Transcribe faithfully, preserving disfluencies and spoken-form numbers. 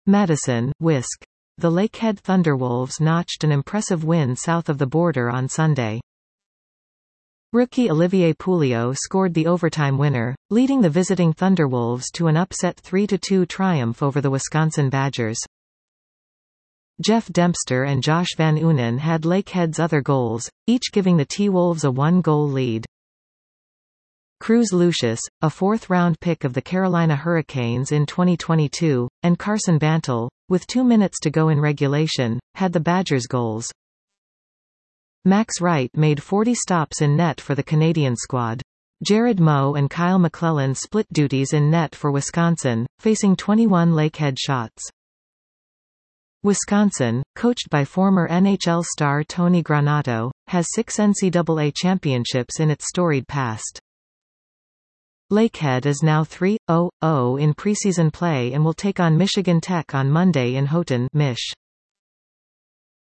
Madison, Wisc. The Lakehead Thunderwolves notched an impressive win south of the border on Sunday. Rookie Olivier Pouliot scored the overtime winner, leading the visiting Thunderwolves to an upset three to two triumph over the Wisconsin Badgers. Jeff Dempster and Josh Van Unen had Lakehead's other goals, each giving the T-Wolves a one-goal lead. Cruz Lucius, a fourth-round pick of the Carolina Hurricanes in twenty twenty-two, and Carson Bantle, with two minutes to go in regulation, had the Badgers' goals. Max Wright made forty stops in net for the Canadian squad. Jared Moe and Kyle McClellan split duties in net for Wisconsin, facing twenty-one Lakehead shots. Wisconsin, coached by former N H L star Tony Granato, has six N C double A championships in its storied past. Lakehead is now three and oh in preseason play and will take on Michigan Tech on Monday in Houghton, Mich.